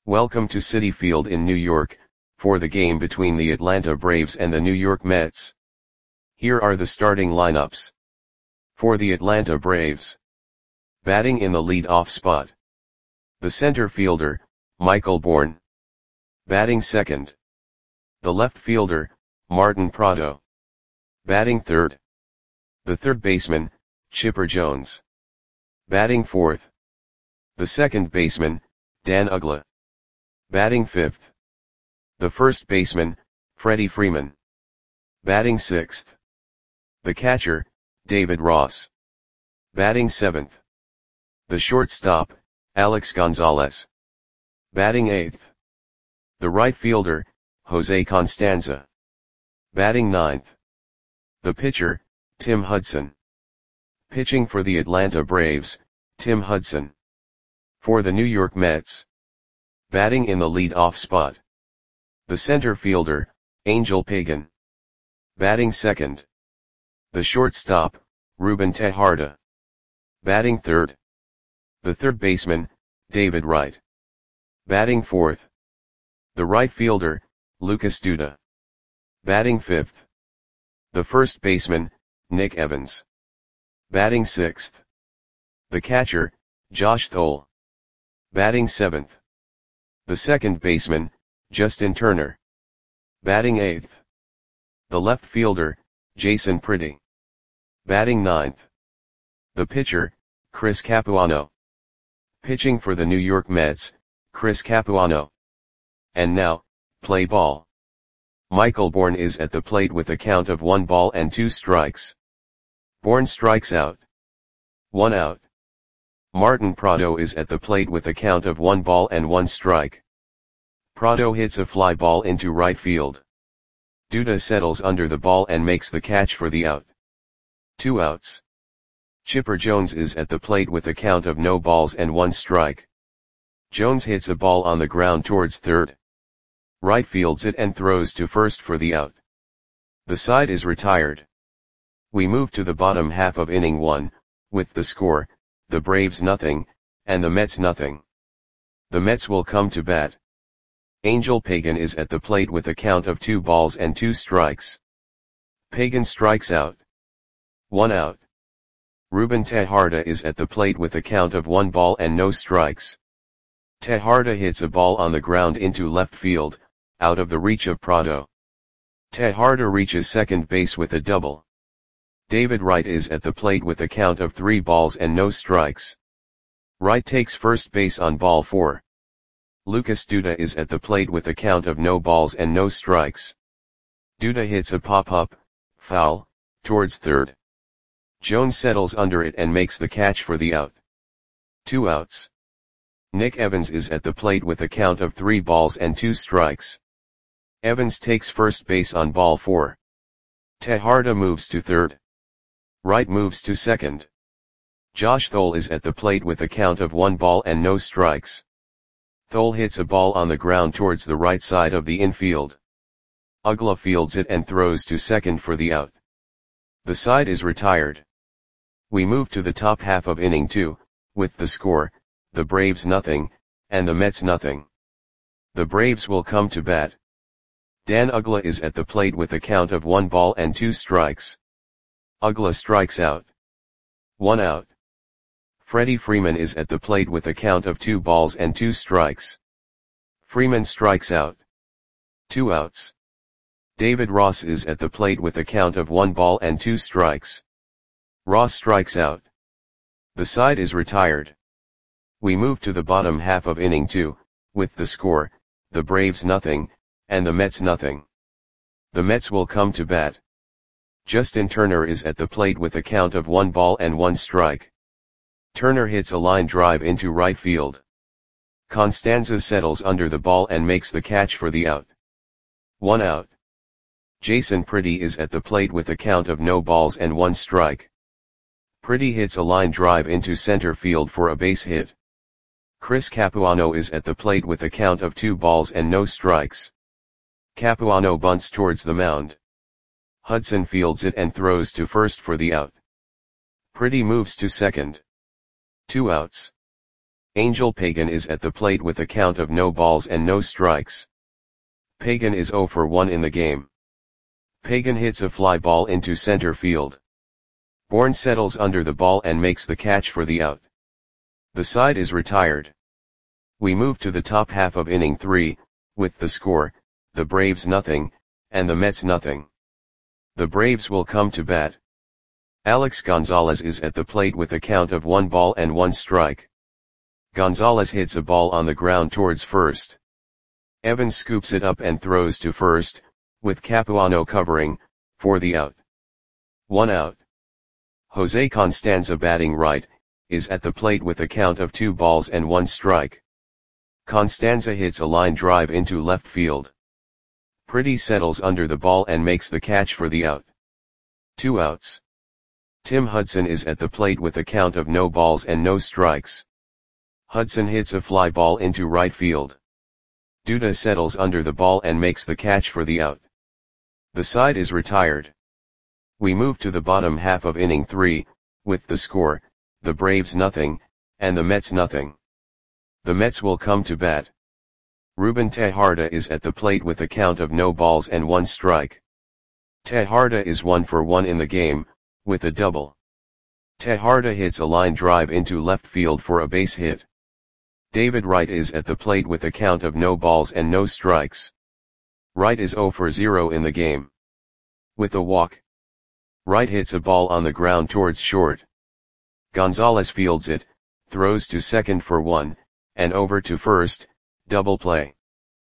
Welcome to Citi Field in New York, for the game between the Atlanta Braves and the New York Mets. Here are the starting lineups. For the Atlanta Braves. Batting in the lead-off spot. The center fielder, Michael Bourn. Batting second. The left fielder, Martin Prado. Batting third. The third baseman, Chipper Jones. Batting fourth. The second baseman, Dan Uggla. Batting fifth. The first baseman, Freddie Freeman. Batting sixth. The catcher, David Ross. Batting seventh. The shortstop, Alex Gonzalez. Batting eighth. The right fielder, Jose Constanza. Batting ninth. The pitcher, Tim Hudson. Pitching for the Atlanta Braves, Tim Hudson. For the New York Mets. Batting in the lead-off spot. The center fielder, Angel Pagan. Batting second. The shortstop, Ruben Tejada. Batting third. The third baseman, David Wright. Batting fourth. The right fielder, Lucas Duda. Batting fifth. The first baseman, Nick Evans. Batting sixth. The catcher, Josh Thole. Batting seventh. The second baseman, Justin Turner. Batting eighth. The left fielder, Jason Pretty. Batting ninth. The pitcher, Chris Capuano. Pitching for the New York Mets, Chris Capuano. And now, play ball. Michael Bourn is at the plate with a count of 1 ball and 2 strikes. Bourn strikes out. 1 out. Martin Prado is at the plate with a count of 1 ball and 1 strike. Prado hits a fly ball into right field. Duda settles under the ball and makes the catch for the out. 2 outs. Chipper Jones is at the plate with a count of no balls and 1 strike. Jones hits a ball on the ground towards third. Right fields it and throws to first for the out. The side is retired. We move to the bottom half of inning 1, with the score, the Braves nothing, and the Mets nothing. The Mets will come to bat. Angel Pagan is at the plate with a count of 2 balls and 2 strikes. Pagan strikes out. 1 out. Ruben Tejada is at the plate with a count of 1 ball and no strikes. Tejada hits a ball on the ground into left field, out of the reach of Prado. Tejada reaches second base with a double. David Wright is at the plate with a count of 3 balls and no strikes. Wright takes first base on ball 4. Lucas Duda is at the plate with a count of no balls and no strikes. Duda hits a pop-up, foul, towards third. Jones settles under it and makes the catch for the out. 2 outs. Nick Evans is at the plate with a count of 3 balls and 2 strikes. Evans takes first base on ball 4. Tejada moves to third. Wright moves to second. Josh Thole is at the plate with a count of 1 ball and no strikes. Thole hits a ball on the ground towards the right side of the infield. Uggla fields it and throws to second for the out. The side is retired. We move to the top half of inning 2, with the score, the Braves nothing, and the Mets nothing. The Braves will come to bat. Dan Uggla is at the plate with a count of 1 ball and 2 strikes. Uggla strikes out. 1 out. Freddie Freeman is at the plate with a count of 2 balls and 2 strikes. Freeman strikes out. 2 outs. David Ross is at the plate with a count of 1 ball and 2 strikes. Ross strikes out. The side is retired. We move to the bottom half of inning 2, with the score, the Braves nothing, and the Mets nothing. The Mets will come to bat. Justin Turner is at the plate with a count of 1 ball and 1 strike. Turner hits a line drive into right field. Constanza settles under the ball and makes the catch for the out. 1 out. Jason Pretty is at the plate with a count of no balls and 1 strike. Pretty hits a line drive into center field for a base hit. Chris Capuano is at the plate with a count of 2 balls and no strikes. Capuano bunts towards the mound. Hudson fields it and throws to first for the out. Pretty moves to second. 2 outs. Angel Pagan is at the plate with a count of no balls and no strikes. Pagan is 0 for 1 in the game. Pagan hits a fly ball into center field. Bourne settles under the ball and makes the catch for the out. The side is retired. We move to the top half of inning 3, with the score, the Braves nothing, and the Mets nothing. The Braves will come to bat. Alex Gonzalez is at the plate with a count of 1 ball and 1 strike. Gonzalez hits a ball on the ground towards first. Evans scoops it up and throws to first, with Capuano covering, for the out. 1 out. Jose Constanza batting right, is at the plate with a count of 2 balls and 1 strike. Constanza hits a line drive into left field. Pretty settles under the ball and makes the catch for the out. 2 outs. Tim Hudson is at the plate with a count of no balls and no strikes. Hudson hits a fly ball into right field. Duda settles under the ball and makes the catch for the out. The side is retired. We move to the bottom half of inning 3, with the score, the Braves nothing, and the Mets nothing. The Mets will come to bat. Ruben Tejada is at the plate with a count of no balls and 1 strike. Tejada is 1 for 1 in the game, with a double. Tejada hits a line drive into left field for a base hit. David Wright is at the plate with a count of no balls and no strikes. Wright is 0 for 0 in the game. With a walk. Wright hits a ball on the ground towards short. Gonzalez fields it, throws to second for 1, and over to first, double play.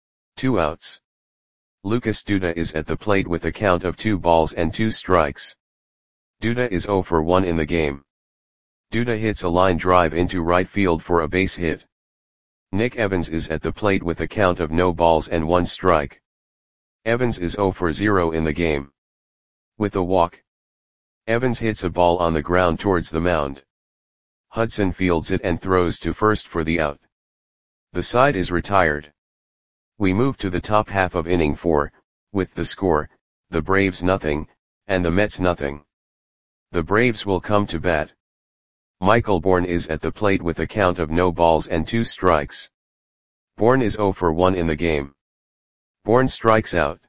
2 outs. Lucas Duda is at the plate with a count of 2 balls and 2 strikes. Duda is 0 for 1 in the game. Duda hits a line drive into right field for a base hit. Nick Evans is at the plate with a count of no balls and 1 strike. Evans is 0 for 0 in the game. With a walk. Evans hits a ball on the ground towards the mound. Hudson fields it and throws to first for the out. The side is retired. We move to the top half of inning 4, with the score, the Braves nothing, and the Mets nothing. The Braves will come to bat. Michael Bourne is at the plate with a count of no balls and 2 strikes. Bourne is 0 for 1 in the game. Bourne strikes out.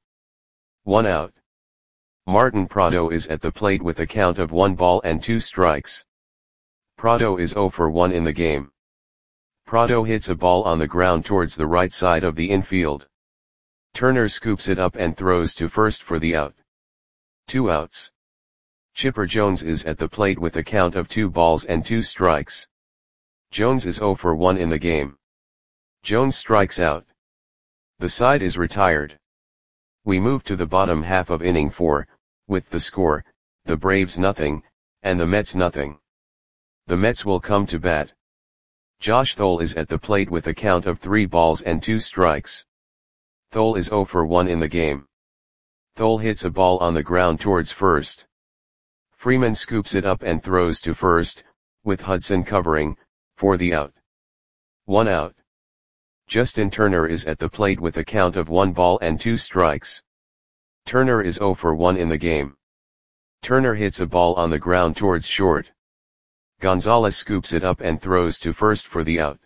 1 out. Martin Prado is at the plate with a count of 1 ball and 2 strikes. Prado is 0 for 1 in the game. Prado hits a ball on the ground towards the right side of the infield. Turner scoops it up and throws to first for the out. 2 outs. Chipper Jones is at the plate with a count of 2 balls and 2 strikes. Jones is 0 for 1 in the game. Jones strikes out. The side is retired. We move to the bottom half of inning 4, with the score, the Braves nothing, and the Mets nothing. The Mets will come to bat. Josh Thole is at the plate with a count of 3 balls and 2 strikes. Thole is 0 for 1 in the game. Thole hits a ball on the ground towards first. Freeman scoops it up and throws to first, with Hudson covering, for the out. 1 out. Justin Turner is at the plate with a count of 1 ball and 2 strikes. Turner is 0 for 1 in the game. Turner hits a ball on the ground towards short. Gonzalez scoops it up and throws to first for the out.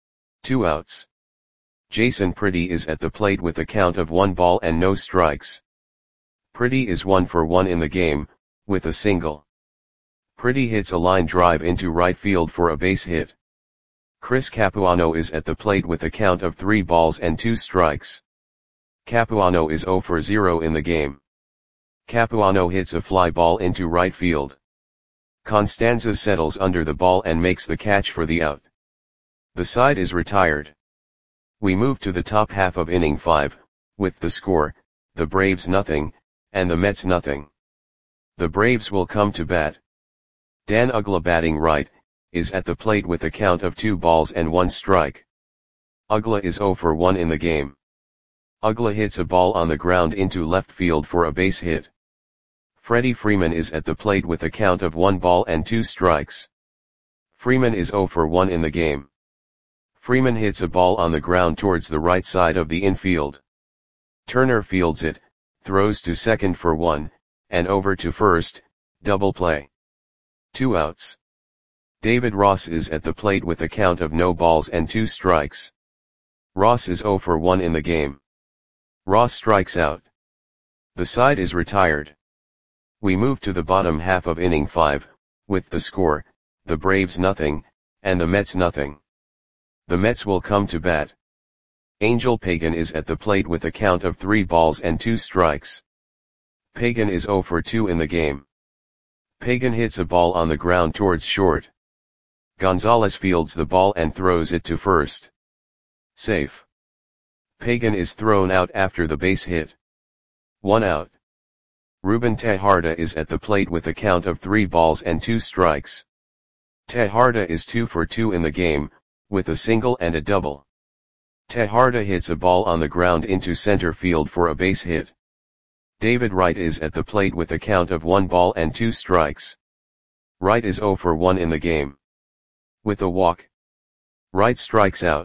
2 outs. Jason Pretty is at the plate with a count of 1 ball and no strikes. Pretty is 1 for 1 in the game, with a single. Pretty hits a line drive into right field for a base hit. Chris Capuano is at the plate with a count of 3 balls and 2 strikes. Capuano is 0 for 0 in the game. Capuano hits a fly ball into right field. Constanza settles under the ball and makes the catch for the out. The side is retired. We move to the top half of inning 5, with the score, the Braves nothing, and the Mets nothing. The Braves will come to bat. Dan Uggla batting right, is at the plate with a count of 2 balls and 1 strike. Uggla is 0 for 1 in the game. Uggla hits a ball on the ground into left field for a base hit. Freddie Freeman is at the plate with a count of 1 ball and 2 strikes. Freeman is 0 for 1 in the game. Freeman hits a ball on the ground towards the right side of the infield. Turner fields it, throws to second for 1, and over to first, double play. 2 outs. David Ross is at the plate with a count of no balls and 2 strikes. Ross is 0 for 1 in the game. Ross strikes out. The side is retired. We move to the bottom half of inning 5, with the score, the Braves nothing, and the Mets nothing. The Mets will come to bat. Angel Pagan is at the plate with a count of 3 balls and 2 strikes. Pagan is 0 for 2 in the game. Pagan hits a ball on the ground towards short. Gonzalez fields the ball and throws it to first. Safe. Pagan is thrown out after the base hit. 1 out. Ruben Tejada is at the plate with a count of 3 balls and 2 strikes. Tejada is 2 for 2 in the game, with a single and a double. Tejada hits a ball on the ground into center field for a base hit. David Wright is at the plate with a count of 1 ball and 2 strikes. Wright is 0 for 1 in the game. With a walk, Wright strikes out.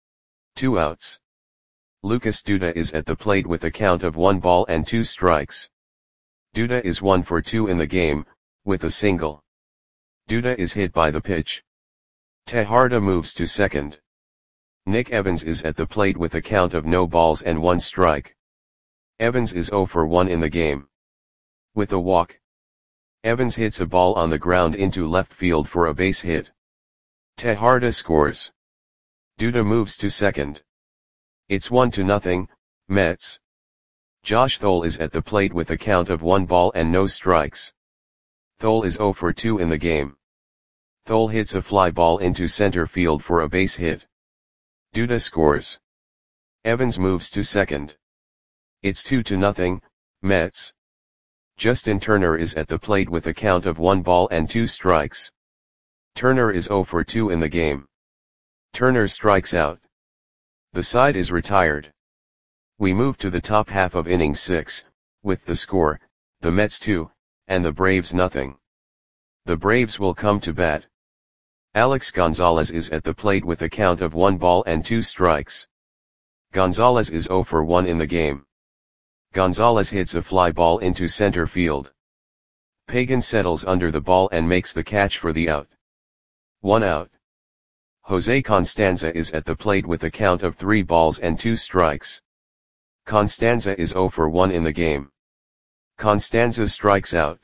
2 outs. Lucas Duda is at the plate with a count of 1 ball and 2 strikes. Duda is 1 for 2 in the game, with a single. Duda is hit by the pitch. Tejada moves to second. Nick Evans is at the plate with a count of no balls and 1 strike. Evans is 0 for 1 in the game. With a walk, Evans hits a ball on the ground into left field for a base hit. Tejada scores. Duda moves to second. It's 1-0, Mets. Josh Thole is at the plate with a count of 1 ball and no strikes. Thole is 0 for 2 in the game. Thole hits a fly ball into center field for a base hit. Duda scores. Evans moves to second. It's 2-0, Mets. Justin Turner is at the plate with a count of 1 ball and 2 strikes. Turner is 0 for 2 in the game. Turner strikes out. The side is retired. We move to the top half of inning 6, with the score, the Mets 2, and the Braves nothing. The Braves will come to bat. Alex Gonzalez is at the plate with a count of 1 ball and 2 strikes. Gonzalez is 0 for 1 in the game. Gonzalez hits a fly ball into center field. Pagan settles under the ball and makes the catch for the out. 1 out. Jose Constanza is at the plate with a count of 3 balls and 2 strikes. Constanza is 0 for 1 in the game. Constanza strikes out.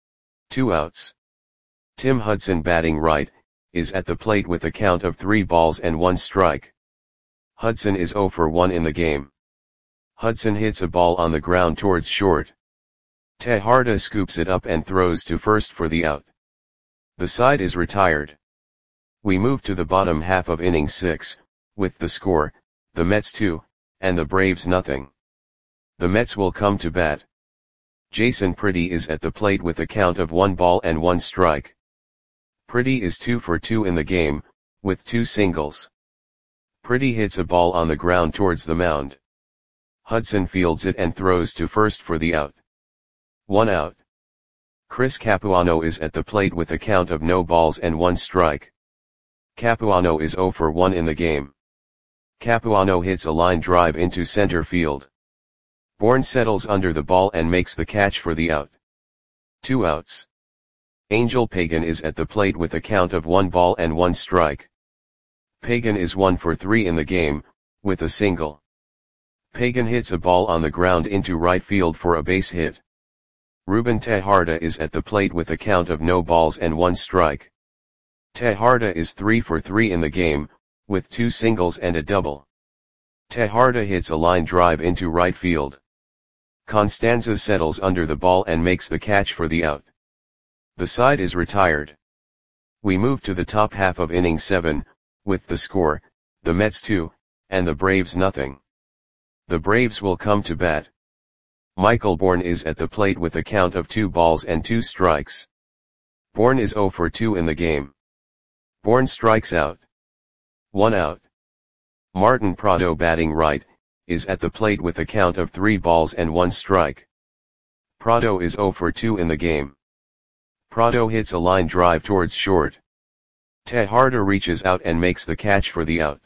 2 outs. Tim Hudson, batting right, is at the plate with a count of 3 balls and 1 strike. Hudson is 0 for 1 in the game. Hudson hits a ball on the ground towards short. Tejada scoops it up and throws to first for the out. The side is retired. We move to the bottom half of inning 6, with the score, the Mets 2, and the Braves nothing. The Mets will come to bat. Jason Pretty is at the plate with a count of 1 ball and 1 strike. Pretty is 2 for 2 in the game, with 2 singles. Pretty hits a ball on the ground towards the mound. Hudson fields it and throws to first for the out. 1 out. Chris Capuano is at the plate with a count of no balls and 1 strike. Capuano is 0 for 1 in the game. Capuano hits a line drive into center field. Bourne settles under the ball and makes the catch for the out. 2 outs. Angel Pagan is at the plate with a count of 1 ball and 1 strike. Pagan is 1 for 3 in the game, with a single. Pagan hits a ball on the ground into right field for a base hit. Ruben Tejada is at the plate with a count of no balls and 1 strike. Tejada is 3 for 3 in the game, with 2 singles and a double. Tejada hits a line drive into right field. Constanza settles under the ball and makes the catch for the out. The side is retired. We move to the top half of inning 7, with the score, the Mets 2, and the Braves nothing. The Braves will come to bat. Michael Bourne is at the plate with a count of 2 balls and 2 strikes. Bourne is 0 for 2 in the game. Bourne strikes out. 1 out. Martin Prado, batting right, is at the plate with a count of 3 balls and 1 strike. Prado is 0 for 2 in the game. Prado hits a line drive towards short. Tejada reaches out and makes the catch for the out.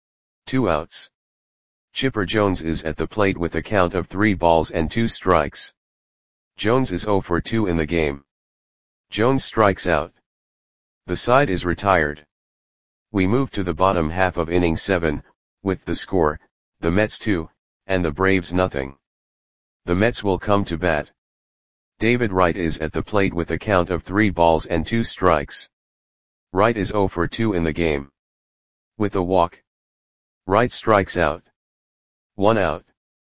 2 outs. Chipper Jones is at the plate with a count of 3 balls and 2 strikes. Jones is 0 for 2 in the game. Jones strikes out. The side is retired. We move to the bottom half of inning 7, with the score, the Mets 2, and the Braves nothing. The Mets will come to bat. David Wright is at the plate with a count of 3 balls and 2 strikes. Wright is 0 for 2 in the game. With a walk, Wright strikes out. 1 out.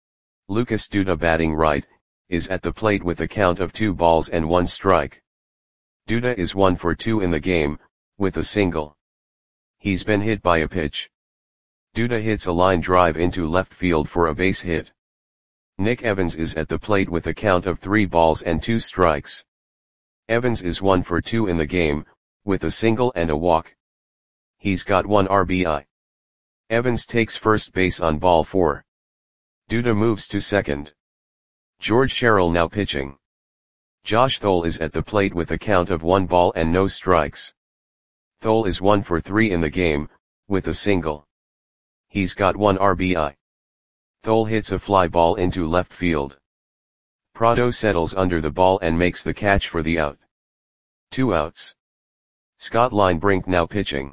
Lucas Duda batting right, is at the plate with a count of 2 balls and 1 strike. Duda is 1 for 2 in the game, with a single. He's been hit by a pitch. Duda hits a line drive into left field for a base hit. Nick Evans is at the plate with a count of 3 balls and 2 strikes. Evans is 1 for 2 in the game, with a single and a walk. He's got 1 RBI. Evans takes first base on ball 4. Duda moves to second. George Sherrill now pitching. Josh Thole is at the plate with a count of 1 ball and no strikes. Thole is 1 for 3 in the game, with a single. He's got 1 RBI. Thole hits a fly ball into left field. Prado settles under the ball and makes the catch for the out. 2 outs. Scott Linebrink now pitching.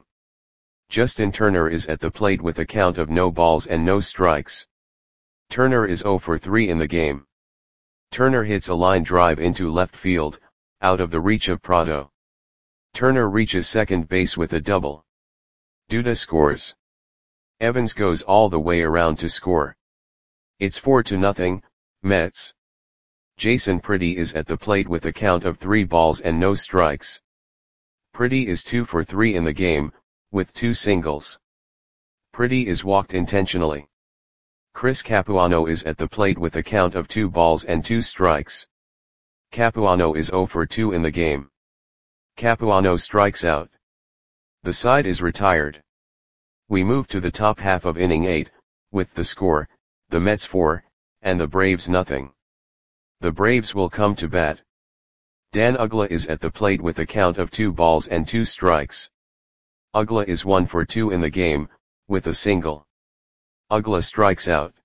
Justin Turner is at the plate with a count of no balls and no strikes. Turner is 0 for 3 in the game. Turner hits a line drive into left field, out of the reach of Prado. Turner reaches second base with a double. Duda scores. Evans goes all the way around to score. It's 4-0, Mets. Jason Pretty is at the plate with a count of 3 balls and no strikes. Pretty is 2 for 3 in the game, with 2 singles. Pretty is walked intentionally. Chris Capuano is at the plate with a count of 2 balls and 2 strikes. Capuano is 0 for 2 in the game. Capuano strikes out. The side is retired. We move to the top half of inning 8, with the score, the Mets 4, and the Braves nothing. The Braves will come to bat. Dan Uggla is at the plate with a count of 2 balls and 2 strikes. Uggla is 1 for 2 in the game, with a single. Uggla strikes out.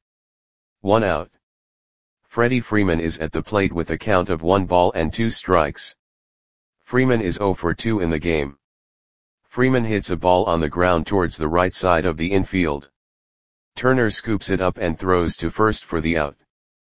1 out. Freddie Freeman is at the plate with a count of 1 ball and 2 strikes. Freeman is 0 for 2 in the game. Freeman hits a ball on the ground towards the right side of the infield. Turner scoops it up and throws to first for the out.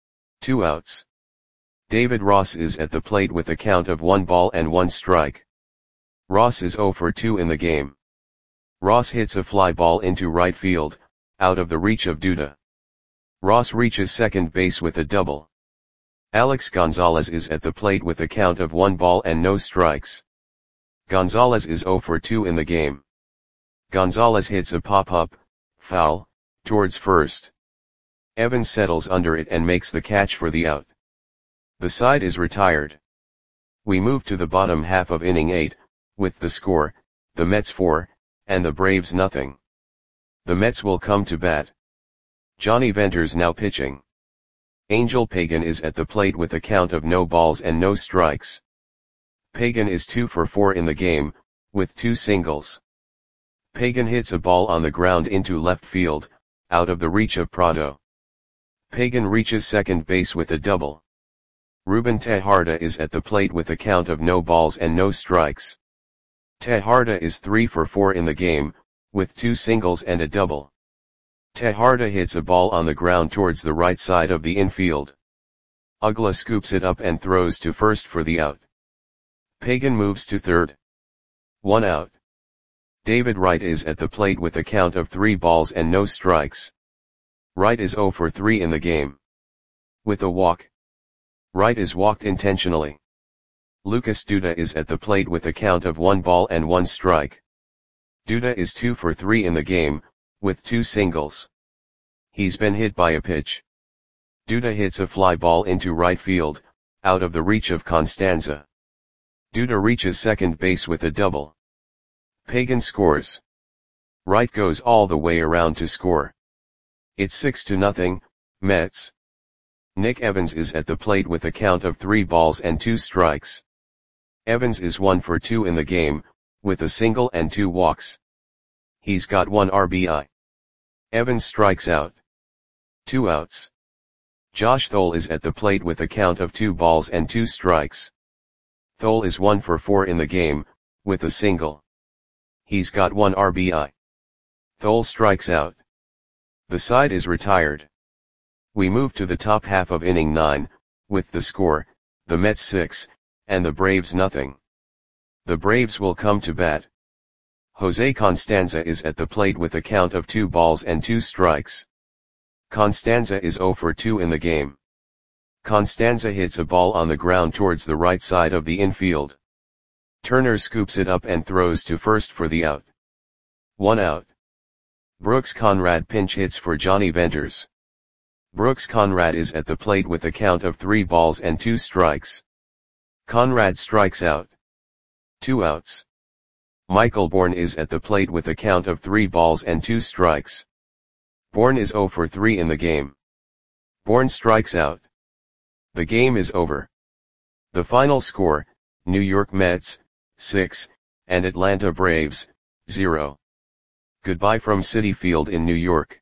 2 outs. David Ross is at the plate with a count of 1 ball and 1 strike. Ross is 0 for 2 in the game. Ross hits a fly ball into right field, out of the reach of Duda. Ross reaches second base with a double. Alex Gonzalez is at the plate with a count of 1 ball and no strikes. Gonzalez is 0 for 2 in the game. Gonzalez hits a pop-up, foul, towards first. Evans settles under it and makes the catch for the out. The side is retired. We move to the bottom half of inning 8, with the score, the Mets 4, and the Braves nothing. The Mets will come to bat. Johnny Venters now pitching. Angel Pagan is at the plate with a count of no balls and no strikes. Pagan is 2 for 4 in the game, with 2 singles. Pagan hits a ball on the ground into left field, out of the reach of Prado. Pagan reaches second base with a double. Ruben Tejada is at the plate with a count of no balls and no strikes. Tejada is 3 for 4 in the game, with 2 singles and a double. Tejada hits a ball on the ground towards the right side of the infield. Uggla scoops it up and throws to first for the out. Pagan moves to third. 1 out. David Wright is at the plate with a count of 3 balls and no strikes. Wright is 0 for 3 in the game. With a walk. Wright is walked intentionally. Lucas Duda is at the plate with a count of 1 ball and 1 strike. Duda is 2 for 3 in the game, with 2 singles. He's been hit by a pitch. Duda hits a fly ball into right field, out of the reach of Constanza. Duda reaches second base with a double. Pagan scores. Wright goes all the way around to score. It's 6-0, Mets. Nick Evans is at the plate with a count of 3 balls and 2 strikes. Evans is 1 for 2 in the game, with a single and 2 walks. He's got 1 RBI. Evans strikes out. 2 outs. Josh Thole is at the plate with a count of 2 balls and 2 strikes. Thole is 1 for 4 in the game, with a single. He's got 1 RBI. Thole strikes out. The side is retired. We move to the top half of inning 9, with the score, the Mets 6, and the Braves nothing. The Braves will come to bat. Jose Constanza is at the plate with a count of 2 balls and 2 strikes. Constanza is 0 for 2 in the game. Constanza hits a ball on the ground towards the right side of the infield. Turner scoops it up and throws to first for the out. 1 out. Brooks Conrad pinch hits for Johnny Venters. Brooks Conrad is at the plate with a count of 3 balls and 2 strikes. Conrad strikes out. 2 outs. Michael Bourne is at the plate with a count of 3 balls and 2 strikes. Bourne is 0 for 3 in the game. Bourne strikes out. The game is over. The final score, New York Mets, 6, and Atlanta Braves, 0. Goodbye from Citi Field in New York.